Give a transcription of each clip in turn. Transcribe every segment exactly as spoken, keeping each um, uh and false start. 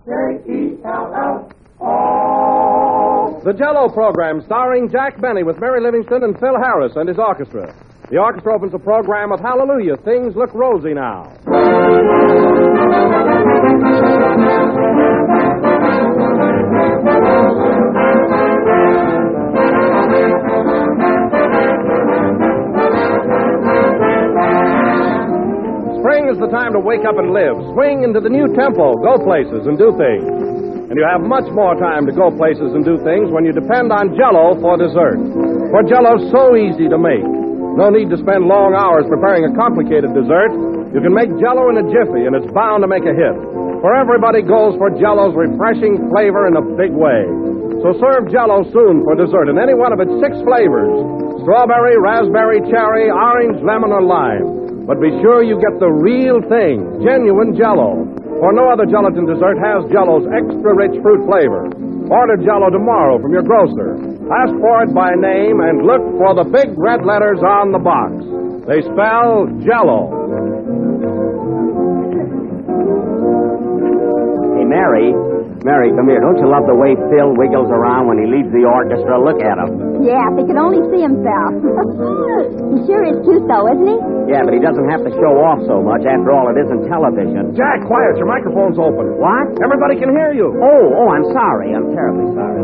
J E L L O. The Jell-O program starring Jack Benny with Mary Livingston and Phil Harris and his orchestra. The orchestra opens the program with Hallelujah, Things Look Rosy Now. Spring is the time to wake up and live. Swing into the new tempo, go places and do things. And you have much more time to go places and do things when you depend on Jell-O for dessert. For Jell-O's so easy to make. No need to spend long hours preparing a complicated dessert. You can make Jell-O in a jiffy, and it's bound to make a hit. For everybody goes for Jell-O's refreshing flavor in a big way. So serve Jell-O soon for dessert in any one of its six flavors: strawberry, raspberry, cherry, orange, lemon, or lime. But be sure you get the real thing, genuine Jell-O. For no other gelatin dessert has Jell-O's extra-rich fruit flavor. Order Jell-O tomorrow from your grocer. Ask for it by name and look for the big red letters on the box. They spell Jell-O. Hey, Mary. Mary, come here. Don't you love the way Phil wiggles around when he leads the orchestra? Look at him. Yeah, if he could only see himself. He sure is cute, though, isn't he? Yeah, but he doesn't have to show off so much. After all, it isn't television. Jack, quiet. Your microphone's open. What? Everybody can hear you. Oh, oh, I'm sorry. I'm terribly sorry.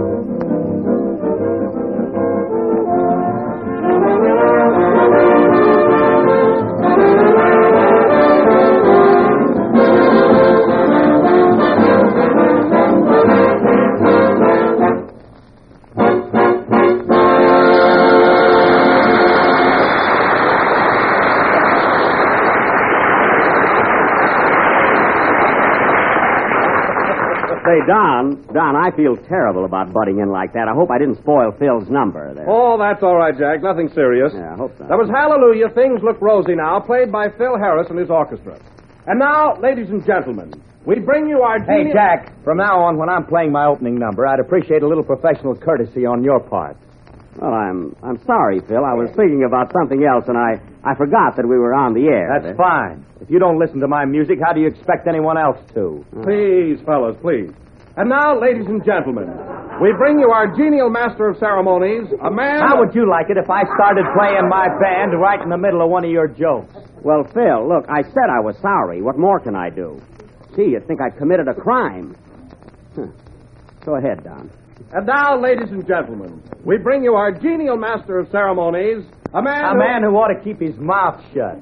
Say, Don, Don, I feel terrible about butting in like that. I hope I didn't spoil Phil's number there. Oh, that's all right, Jack. Nothing serious. Yeah, I hope so. That was Hallelujah, Things Look Rosy Now, played by Phil Harris and his orchestra. And now, ladies and gentlemen, we bring you our... Hey, genius... Jack, from now on, when I'm playing my opening number, I'd appreciate a little professional courtesy on your part. Well, I'm I'm sorry, Phil. I was thinking about something else, and I, I forgot that we were on the air. That's fine. If you don't listen to my music, how do you expect anyone else to? Please, fellas, please. And now, ladies and gentlemen, we bring you our genial master of ceremonies, a man... How would you like it if I started playing my band right in the middle of one of your jokes? Well, Phil, look, I said I was sorry. What more can I do? Gee, you'd think I committed a crime. Huh. Go ahead, Don. And now, ladies and gentlemen, we bring you our genial master of ceremonies, a man... A who... man who ought to keep his mouth shut.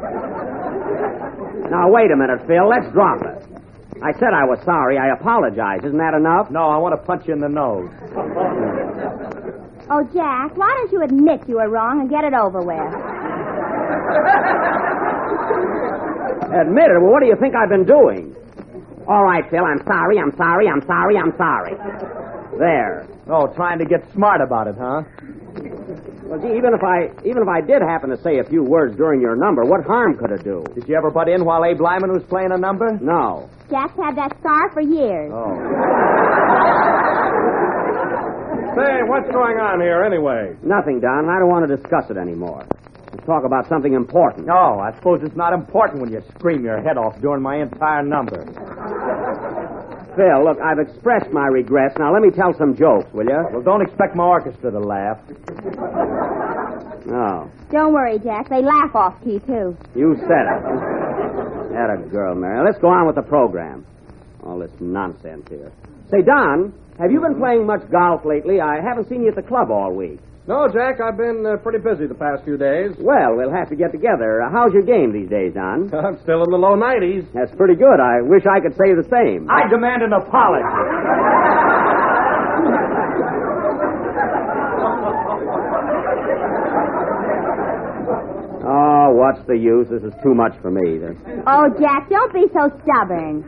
Now, wait a minute, Phil. Let's drop it. I said I was sorry. I apologize. Isn't that enough? No, I want to punch you in the nose. Oh, Jack, why don't you admit you were wrong and get it over with? Admit it? Well, what do you think I've been doing? All right, Phil, I'm sorry, I'm sorry, I'm sorry, I'm sorry. There. Oh, trying to get smart about it, huh? Well, gee, even if I even if I did happen to say a few words during your number, what harm could it do? Did you ever butt in while Abe Lyman was playing a number? No. Jack's had that scar for years. Oh. Say, what's going on here, anyway? Nothing, Don. I don't want to discuss it anymore. Let's talk about something important. No, I suppose it's not important when you scream your head off during my entire number. Phil, look, I've expressed my regrets. Now, let me tell some jokes, will you? Well, don't expect my orchestra to laugh. No. Don't worry, Jack. They laugh off key, too. You said it. That a girl, Mary. Now, let's go on with the program. All this nonsense here. Say, Don, have you been playing much golf lately? I haven't seen you at the club all week. No, Jack, I've been uh, pretty busy the past few days. Well, we'll have to get together. Uh, how's your game these days, Don? I'm still in the low nineties. That's pretty good. I wish I could say the same. I demand an apology. Oh, what's the use? This is too much for me. This... Oh, Jack, don't be so stubborn.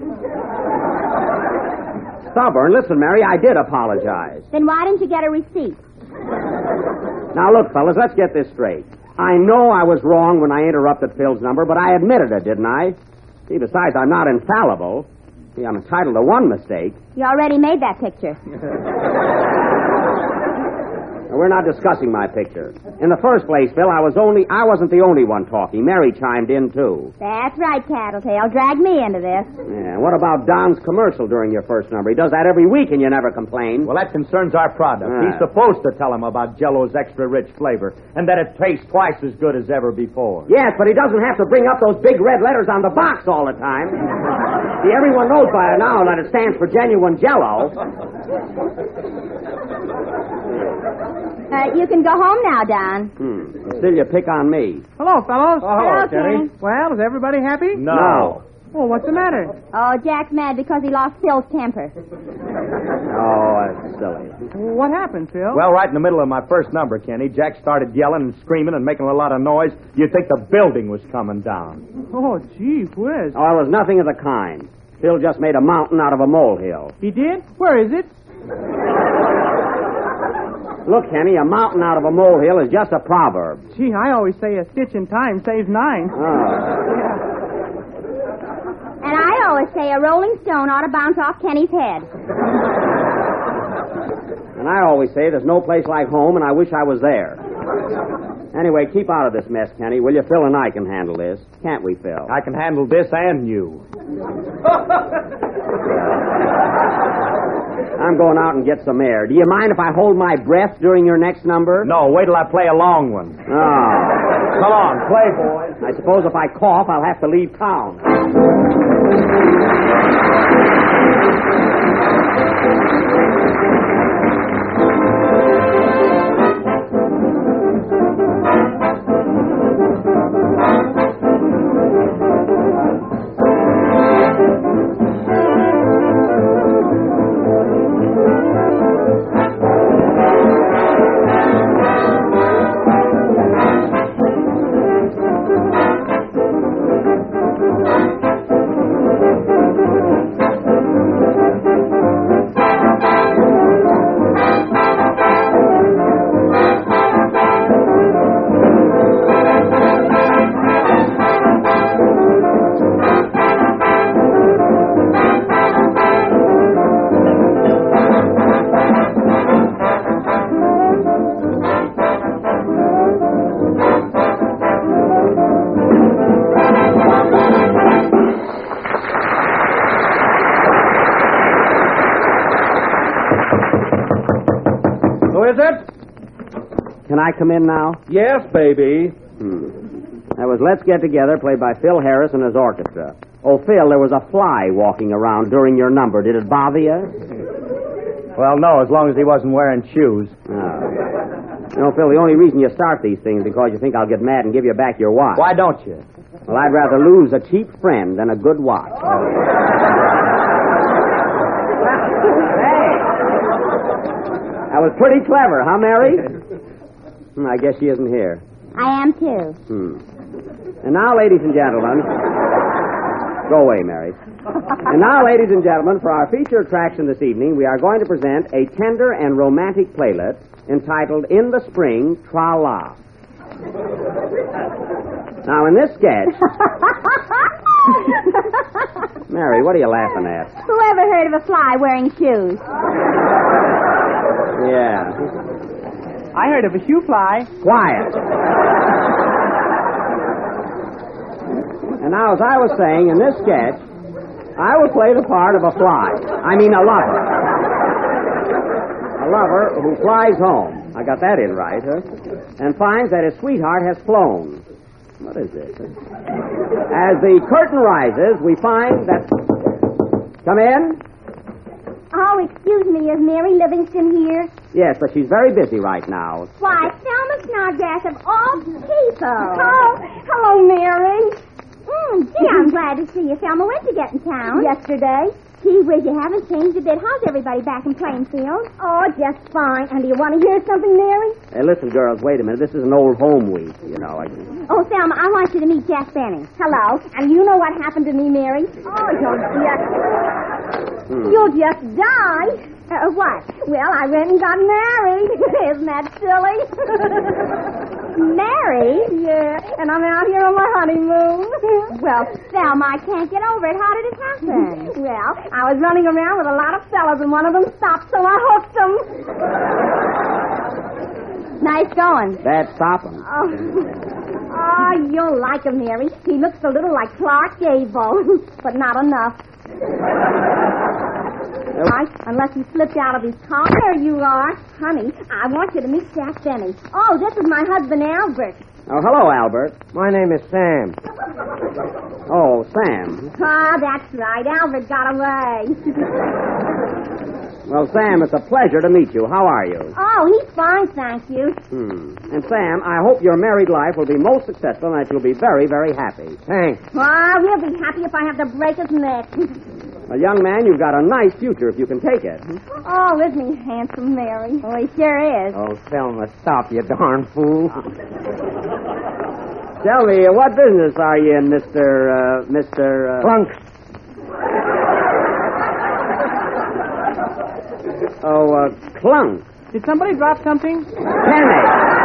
Stubborn? Listen, Mary, I did apologize. Then why didn't you get a receipt? Now, look, fellas, let's get this straight. I know I was wrong when I interrupted Phil's number, but I admitted it, didn't I? See, besides, I'm not infallible. See, I'm entitled to one mistake. You already made that picture. We're not discussing my picture. In the first place, Phil, I was only I wasn't the only one talking. Mary chimed in, too. That's right, Tattletale. Drag me into this. Yeah, what about Don's commercial during your first number? He does that every week and you never complain. Well, that concerns our product. Ah. He's supposed to tell him about Jell-O's extra-rich flavor and that it tastes twice as good as ever before. Yes, but he doesn't have to bring up those big red letters on the box all the time. See, everyone knows by now that it stands for genuine Jell-O. Uh, you can go home now, Don. Hmm. Still, you pick on me. Hello, fellows. Oh, hello, Hello, Kenny. Kenny. Well, is everybody happy? No. Well, what's the matter? Oh, Jack's mad because he lost Phil's temper. Oh, that's silly. What happened, Phil? Well, right in the middle of my first number, Kenny, Jack started yelling and screaming and making a lot of noise. You'd think the building was coming down. Oh, gee whiz. Oh, it was nothing of the kind. Phil just made a mountain out of a molehill. He did? Where is it? Look, Kenny, a mountain out of a molehill is just a proverb. Gee, I always say a stitch in time saves nine. Oh. And I always say a rolling stone ought to bounce off Kenny's head. And I always say there's no place like home, and I wish I was there. Anyway, keep out of this mess, Kenny, will you? Phil and I can handle this. Can't we, Phil? I can handle this and you. I'm going out and get some air. Do you mind if I hold my breath during your next number? No, wait till I play a long one. Oh. Come on, play, boys. I suppose if I cough, I'll have to leave town. Is it? Can I come in now? Yes, baby. Hmm. That was Let's Get Together, played by Phil Harris and his orchestra. Oh, Phil, there was a fly walking around during your number. Did it bother you? Well, no, as long as he wasn't wearing shoes. Oh. You know, Phil, the only reason you start these things is because you think I'll get mad and give you back your watch. Why don't you? Well, I'd rather lose a cheap friend than a good watch. That was pretty clever, huh, Mary? Hmm, I guess she isn't here. I am, too. Hmm. And now, ladies and gentlemen... Go away, Mary. And now, ladies and gentlemen, for our feature attraction this evening, we are going to present a tender and romantic playlet entitled In the Spring, Tra-La. Now, in this sketch... Mary, what are you laughing at? Who ever heard of a fly wearing shoes? Yeah. I heard of a shoe fly. Quiet. And now, as I was saying, in this sketch, I will play the part of a fly. I mean, a lover. A lover who flies home. I got that in right, huh? And finds that his sweetheart has flown. What is this? As the curtain rises, we find that... Come in. Oh, excuse me, is Mary Livingston here? Yes, but she's very busy right now. Why, Thelma Snodgrass of all people. Oh, hello, Mary. Mm, gee, I'm glad to see you. Thelma, when'd you get in town? Yesterday. Gee whiz, you haven't changed a bit. How's everybody back in Plainfield? Oh, just fine. And do you want to hear something, Mary? Hey, listen, girls, wait a minute. This is an old home week, you know. I... Oh, Thelma, I want you to meet Jack Benny. Hello. And you know what happened to me, Mary? Oh, you'll just... Hmm. You'll just die. Uh, what? Well, I went and got married. Isn't that silly? Married? Yeah, and I'm out here on my honeymoon. Well, Thelma, I can't get over it. How did it happen? Well, I was running around with a lot of fellas, and one of them stopped, so I hooked him. Nice going. Bad stopping. Oh. Oh, you'll like him, Mary. He looks a little like Clark Gable, but not enough. Right, unless he slipped out of his car. There you are. Honey, I want you to meet Jack Benny. Oh, this is my husband, Albert. Oh, hello, Albert. My name is Sam. Oh, Sam. Ah, that's right. Albert got away. Well, Sam, it's a pleasure to meet you. How are you? Oh, he's fine, thank you. Hmm. And, Sam, I hope your married life will be most successful and that you'll be very, very happy. Thanks. Ah, we'll be happy if I have to break his neck. Well, young man, you've got a nice future if you can take it. Oh, isn't he handsome, Mary? Oh, he sure is. Oh, Selma, stop, you darn fool. Tell me, uh, what business are you in, Mister, uh, Mister, uh... Clunk. Oh, uh, Clunk. Did somebody drop something? Penny.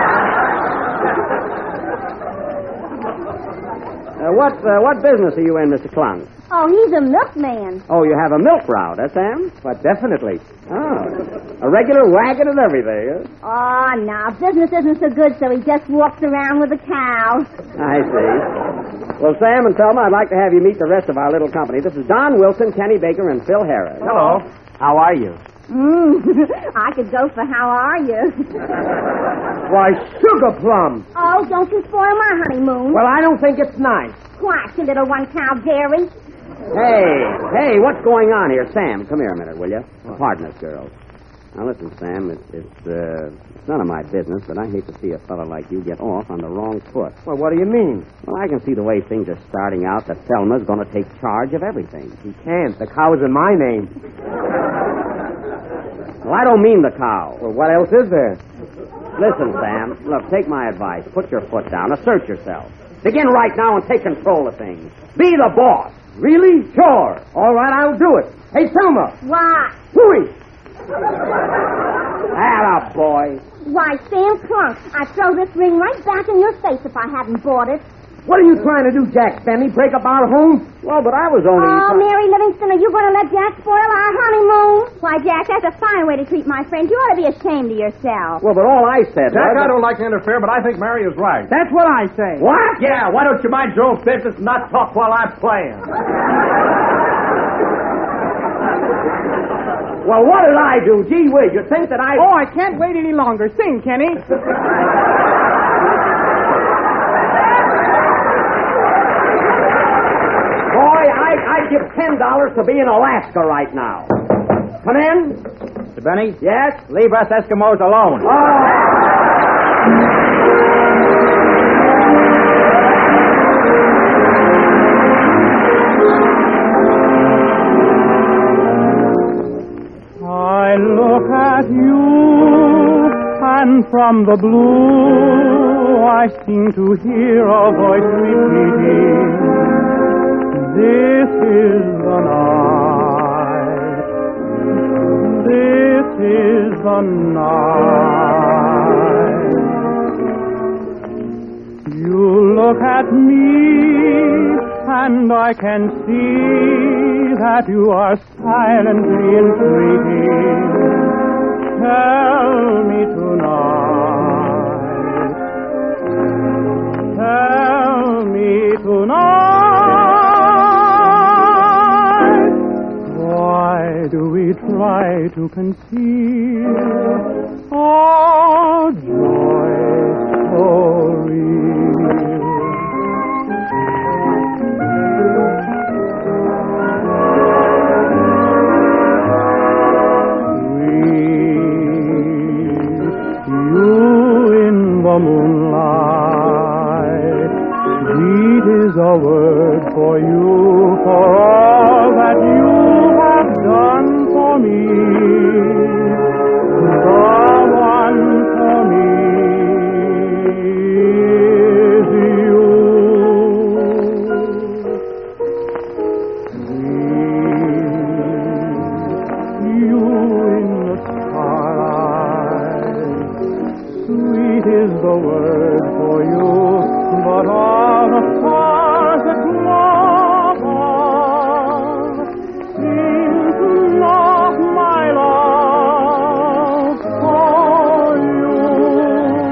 Uh, what, uh, what business are you in, Mister Clunk? Oh, he's a milkman. Oh, you have a milk route, eh, Sam? But definitely. Oh, a regular wagon and everything, huh? Oh, no, business isn't so good, so he just walks around with a cow. I see. Well, Sam and Thelma, I'd like to have you meet the rest of our little company. This is Don Wilson, Kenny Baker, and Phil Harris. Hello. How are you? Mm, I could go for how are you? Why, sugar plum. Oh, don't you spoil my honeymoon. Well, I don't think it's nice. Quiet, you little one-cow dairy. Hey, hey, what's going on here? Sam, come here a minute, will you? Pardon us, girls. Now, listen, Sam, it's, it's, uh, it's none of my business, but I hate to see a fellow like you get off on the wrong foot. Well, what do you mean? Well, I can see the way things are starting out that Thelma's going to take charge of everything. She can't. The cow's in my name. Well, I don't mean the cow. Well, what else is there? Listen, Sam, look, take my advice. Put your foot down. Assert yourself. Begin right now and take control of things. Be the boss. Really? Sure. All right, I'll do it. Hey, Thelma. What? Hooey. Atta boy. Why, Sam Clunk, I'd throw this ring right back in your face if I hadn't bought it. What are you trying to do, Jack Benny? Break up our home? Well, but I was only... Oh, try- Mary Livingston, are you going to let Jack spoil our honeymoon? Why, Jack, that's a fine way to treat my friend. You ought to be ashamed of yourself. Well, but all I said Jack, was... I don't like to interfere, but I think Mary is right. That's what I say. What? Yeah, why don't you mind your own business and not talk while I'm playing? Well, what did I do? Gee whiz, you think that I... Oh, I can't wait any longer. Sing, Kenny. Boy, I, I'd give ten dollars to be in Alaska right now. Come in. Mister Benny? Yes? Leave us Eskimos alone. Oh. I look at you, and from the blue I seem to hear a voice repeating, this is the night, this is the night. You look at me, and I can see that you are silently entreating. Tell me tonight, tell me tonight, why do we try to conceal our joy so real? Moonlight, sweet is a word for you, for all that you have done for me. The one for me is you. Sweet, you in the starlight, sweet is the word for you, but all the stars that above seem to knock my love for you.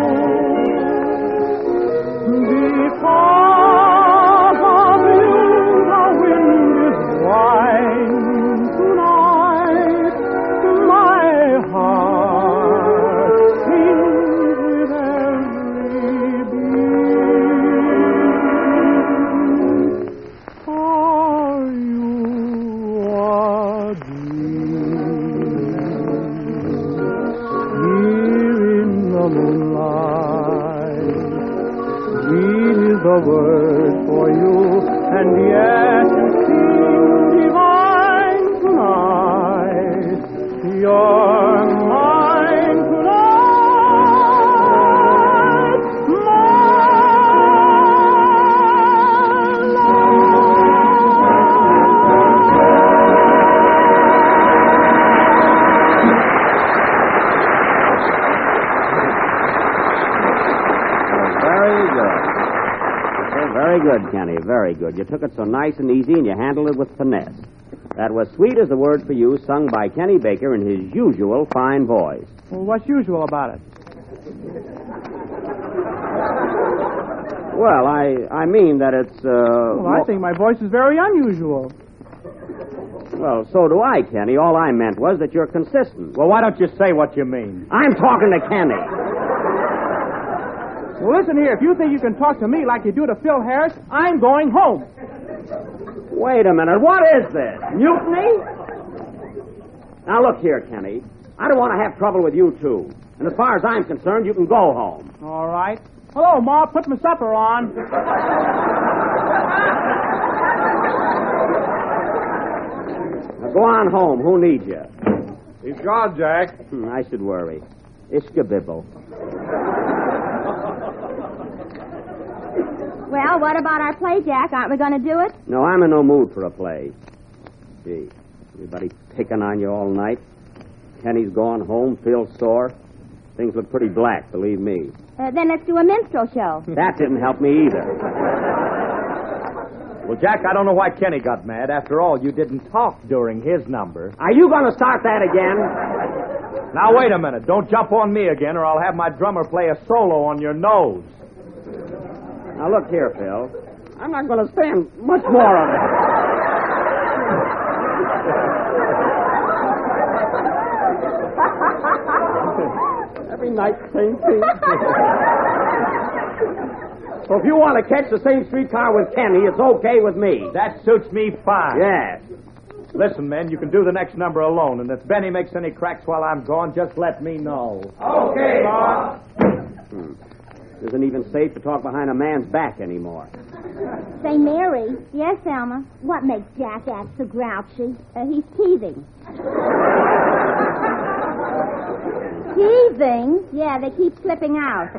Here in the moonlight, sweet is the word for you, and yet you seem divine tonight. You're mine tonight, my Very good. Okay, very good, Kenny. Very good. You took it so nice and easy, and you handled it with finesse. That was Sweet as the Word for You, sung by Kenny Baker in his usual fine voice. Well, what's usual about it? Well, I I mean that it's, uh... Well, I mo- think my voice is very unusual. Well, so do I, Kenny. All I meant was that you're consistent. Well, why don't you say what you mean? I'm talking to Kenny. Well, listen here. If you think you can talk to me like you do to Phil Harris, I'm going home. Wait a minute. What is this? Mutiny? Now, look here, Kenny. I don't want to have trouble with you, too. And as far as I'm concerned, you can go home. All right. Hello, Ma. Put my supper on. Now, go on home. Who needs you? He's gone, Jack. Hmm, I should worry. Ishkabibble. Well, what about our play, Jack? Aren't we going to do it? No, I'm in no mood for a play. Gee, everybody picking on you all night. Kenny's gone home, Phil's sore. Things look pretty black, believe me. Uh, then let's do a minstrel show. That didn't help me either. Well, Jack, I don't know why Kenny got mad. After all, you didn't talk during his number. Are you going to start that again? Now, wait a minute. Don't jump on me again, or I'll have my drummer play a solo on your nose. Now, look here, Phil. I'm not going to stand much more of it. Every night, same thing. So if you want to catch the same streetcar with Kenny, it's okay with me. That suits me fine. Yes. Listen, men, you can do the next number alone, and if Benny makes any cracks while I'm gone, just let me know. Okay, boss. Hmm. Isn't even safe to talk behind a man's back anymore. Say, Mary. Yes, Alma. What makes Jack act so grouchy? Uh, he's teething. Teething? Yeah, they keep slipping out.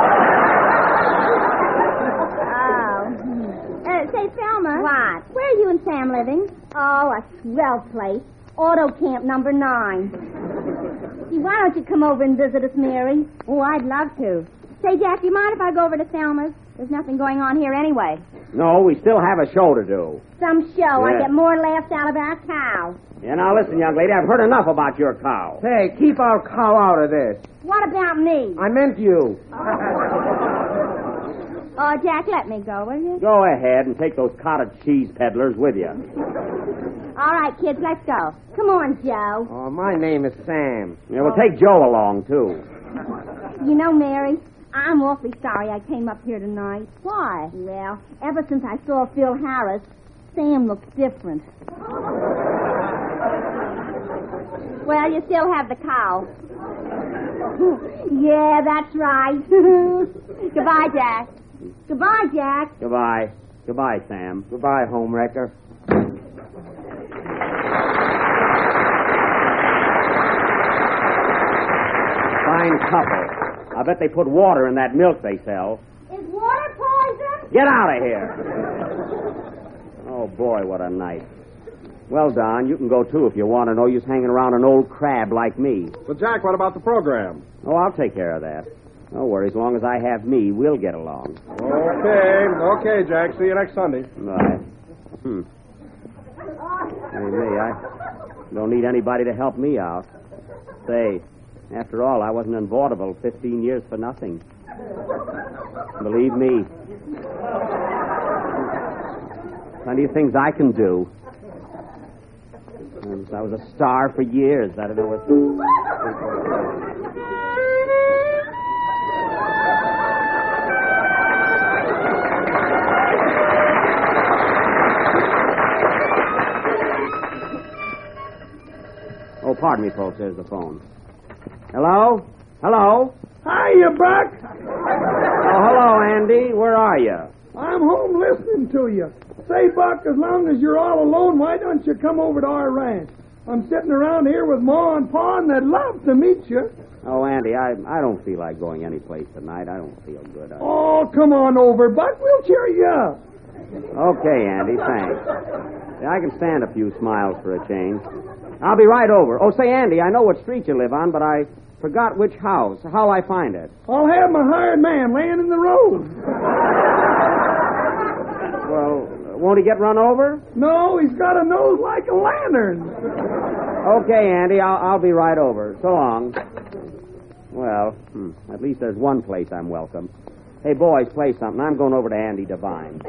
Oh. Uh, say, Thelma. What? Where are you and Sam living? Oh, a swell place. Auto Camp number nine. Gee, why don't you come over and visit us, Mary? Oh, I'd love to. Say, Jack, do you mind if I go over to Thelma's? There's nothing going on here anyway. No, we still have a show to do. Some show. I Yeah. get more laughs out of our cow. Yeah, now listen, young lady, I've heard enough about your cow. Hey, keep our cow out of this. What about me? I meant you. Oh, Jack, let me go, will you? Go ahead and take those cottage cheese peddlers with you. All right, kids, let's go. Come on, Joe. Oh, my name is Sam. Yeah, we'll take Joe along, too. You know, Mary, I'm awfully sorry I came up here tonight. Why? Well, ever since I saw Phil Harris, Sam looks different. Well, you still have the cow. Yeah, that's right. Goodbye, Jack. Goodbye, Jack. Goodbye. Goodbye, Sam. Goodbye, homewrecker. Fine couple. I bet they put water in that milk they sell. Is water poison? Get out of here. Oh, boy, what a night. Well, Don, you can go, too, if you want to know you's hanging around an old crab like me. But, Jack, what about the program? Oh, I'll take care of that. Don't worry, as long as I have me, we'll get along. Okay, okay, Jack. See you next Sunday. Right. Hmm. Hey, me, I don't need anybody to help me out. Say, after all, I wasn't in vaudeville fifteen years for nothing. Believe me. Plenty of things I can do. I was a star for years. I don't know what... Oh, pardon me, folks. There's the phone. Hello? Hello? Hiya, Buck. Oh, hello, Andy. Where are you? I'm home listening to you. Say, Buck, as long as you're all alone, why don't you come over to our ranch? I'm sitting around here with Ma and Pa, and they'd love to meet you. Oh, Andy, I I don't feel like going anyplace tonight. I don't feel good. I... Oh, come on over, Buck. We'll cheer you up. Okay, Andy, thanks. Yeah, I can stand a few smiles for a change. I'll be right over. Oh, say, Andy, I know what street you live on, but I forgot which house. How'll I find it? I'll have my hired man laying in the road. Well, won't he get run over? No, he's got a nose like a lantern. Okay, Andy, I'll, I'll be right over. So long. Well, hmm, at least there's one place I'm welcome. Hey, boys, play something. I'm going over to Andy Devine.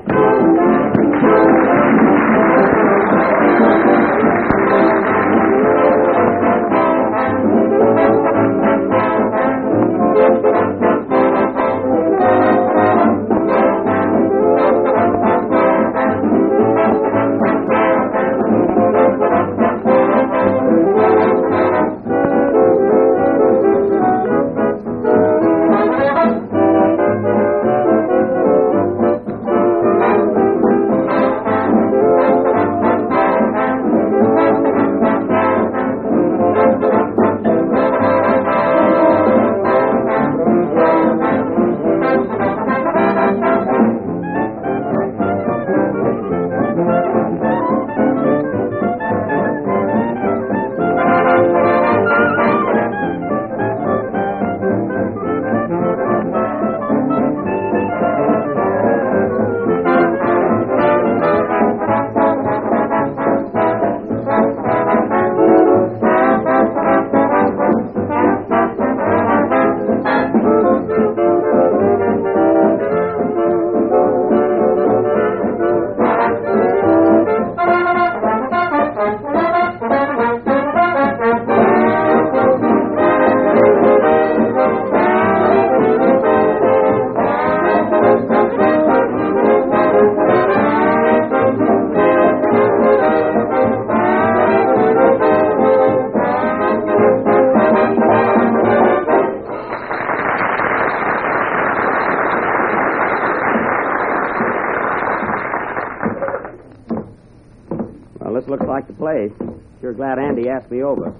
Looks like the place. Sure glad Andy asked me over.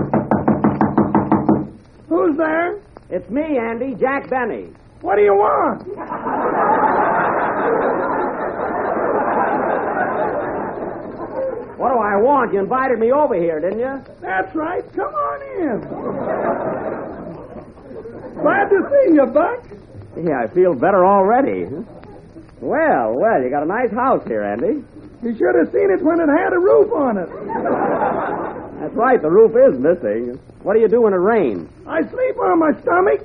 Who's there? It's me, Andy, Jack Benny. What do you want? What do I want? You invited me over here, didn't you? That's right. Come on in. Glad to see you, Buck. Yeah, I feel better already. Well, well, you got a nice house here, Andy. You should have seen it when it had a roof on it. That's right, the roof is missing. What do you do when it rains? I sleep on my stomach.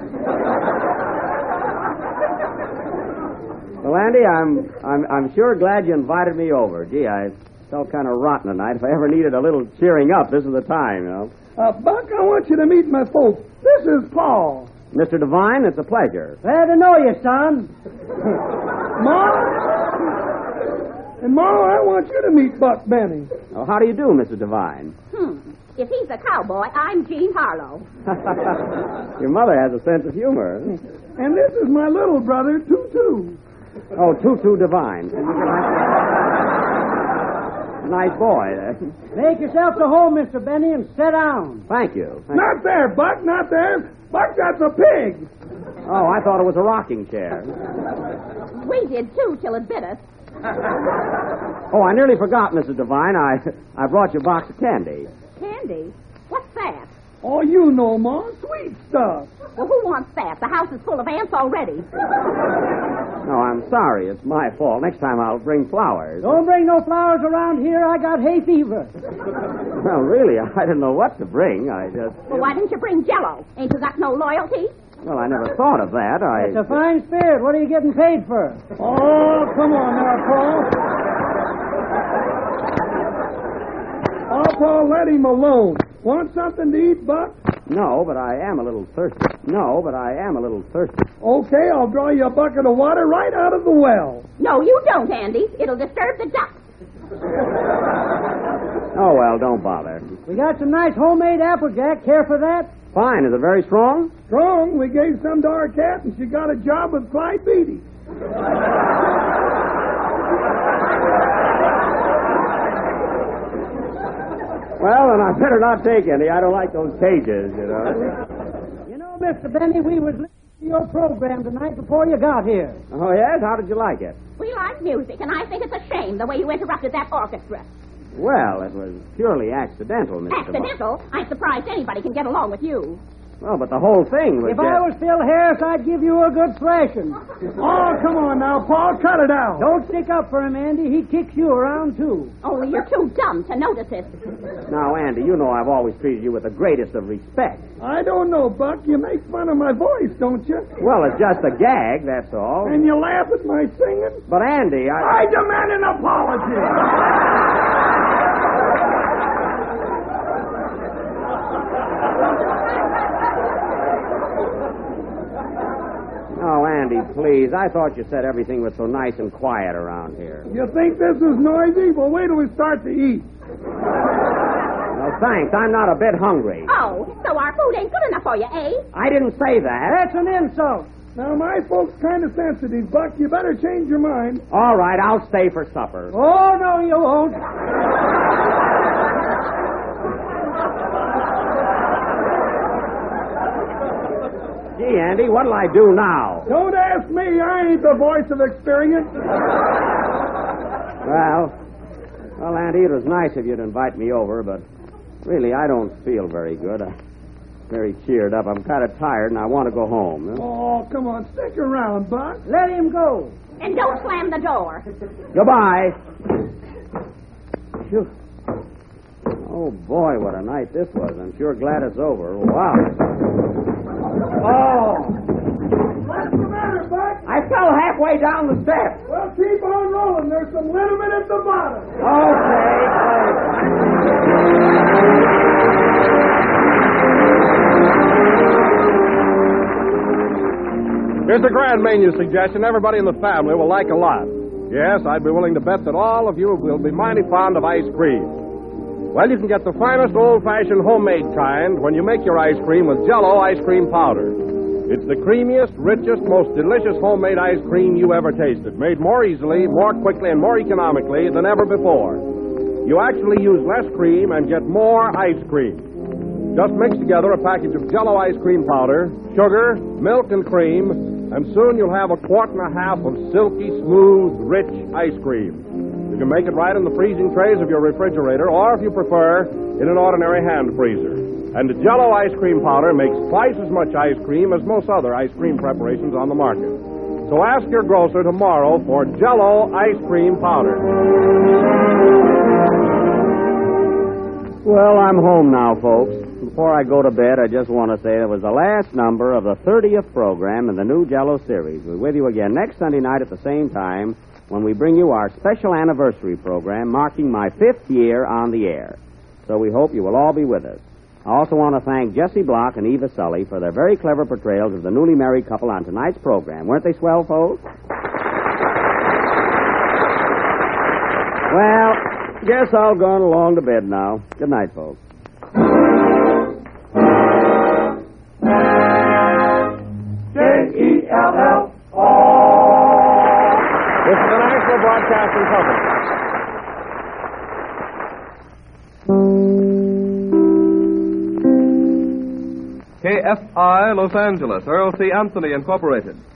Well, Andy, I'm I'm I'm sure glad you invited me over. Gee, I felt kind of rotten tonight. If I ever needed a little cheering up, this is the time, you know. Uh, Buck, I want you to meet my folks. This is Paul. Mister Devine, it's a pleasure. Glad to know you, son. Ma? And, Ma, I want you to meet Buck Benny. Oh, how do you do, Mister Devine? Hmm. If he's a cowboy, I'm Jean Harlow. Your mother has a sense of humor. And this is my little brother, Tutu. Oh, Tutu Devine. Nice boy. Make yourself to home, Mister Benny, and sit down. Thank you. Thank not there, Buck, not there. Buck, that's a pig. Oh, I thought it was a rocking chair. We did, too, till it bit us. Oh, I nearly forgot, Missus Devine. I I brought you a box of candy. Candy? What's that? Oh, you know, Ma. Sweet stuff. Well, who wants that? The house is full of ants already. No, I'm sorry. It's my fault. Next time I'll bring flowers. Don't bring no flowers around here. I got hay fever. Well, really, I didn't know what to bring. I just... Well, why didn't you bring Jell-O? Ain't you got no loyalty? Well, I never thought of that. I... It's a fine spirit. What are you getting paid for? Oh, come on now, Paul. Oh, Paul, let him alone. Want something to eat, Buck? No, but I am a little thirsty. No, but I am a little thirsty. Okay, I'll draw you a bucket of water right out of the well. No, you don't, Andy. It'll disturb the ducks. Oh, well, don't bother. We got some nice homemade Applejack. Care for that? Fine. Is it very strong? Strong, we gave some to our cat, and she got a job with Clyde Beatty. Well, then I better not take any. I don't like those cages, you know. You know, Mister Benny, we was listening to your program tonight before you got here. Oh, yes? How did you like it? We like music, and I think it's a shame the way you interrupted that orchestra. Well, it was purely accidental, Mister Accidental? I'm surprised anybody can get along with you. Well, but the whole thing was If just... I was Phil Harris, I'd give you a good thrashing. Oh, come on now, Paul, cut it out. Don't stick up for him, Andy. He kicks you around, too. Only you're too dumb to notice it. Now, Andy, you know I've always treated you with the greatest of respect. I don't know, Buck. You make fun of my voice, don't you? Well, it's just a gag, that's all. And you laugh at my singing? But, Andy, I... I demand an apology. Oh, Andy, please. I thought you said everything was so nice and quiet around here. You think this is noisy? Well, wait till we start to eat. No, thanks. I'm not a bit hungry. Oh, so our food ain't good enough for you, eh? I didn't say that. That's an insult. Now, my folks kind of sensitive, Buck. You better change your mind. All right, I'll stay for supper. Oh, no, you won't. Gee, Andy, what'll I do now? Don't ask me. I ain't the voice of experience. Well, well, Andy, it was nice of you to invite me over, but really, I don't feel very good. I'm very cheered up. I'm kind of tired, and I want to go home. Huh? Oh, come on. Stick around, Buck. Let him go. And don't slam the door. Goodbye. Phew. Oh, boy, what a night this was. I'm sure glad it's over. Wow. Oh. What's the matter, Buck? I fell halfway down the steps. Well, keep on rolling. There's some liniment at the bottom. Okay. Here's a grand menu suggestion everybody in the family will like a lot. Yes, I'd be willing to bet that all of you will be mighty fond of ice cream. Well, you can get the finest old-fashioned homemade kind when you make your ice cream with Jell-O ice cream powder. It's the creamiest, richest, most delicious homemade ice cream you ever tasted, made more easily, more quickly, and more economically than ever before. You actually use less cream and get more ice cream. Just mix together a package of Jell-O ice cream powder, sugar, milk, and cream, and soon you'll have a quart and a half of silky, smooth, rich ice cream. You can make it right in the freezing trays of your refrigerator, or if you prefer, in an ordinary hand freezer. And the Jell-O ice cream powder makes twice as much ice cream as most other ice cream preparations on the market. So ask your grocer tomorrow for Jell-O ice cream powder. Well, I'm home now, folks. Before I go to bed, I just want to say it was the last number of the thirtieth program in the new Jell-O series. We're with you again next Sunday night at the same time when we bring you our special anniversary program marking my fifth year on the air. So we hope you will all be with us. I also want to thank Jesse Block and Eva Sully for their very clever portrayals of the newly married couple on tonight's program. Weren't they swell, folks? Well, guess I'll go on along to bed now. Good night, folks. J E L L O This is the National Broadcasting Company. K F I, Los Angeles, Earl C. Anthony Incorporated.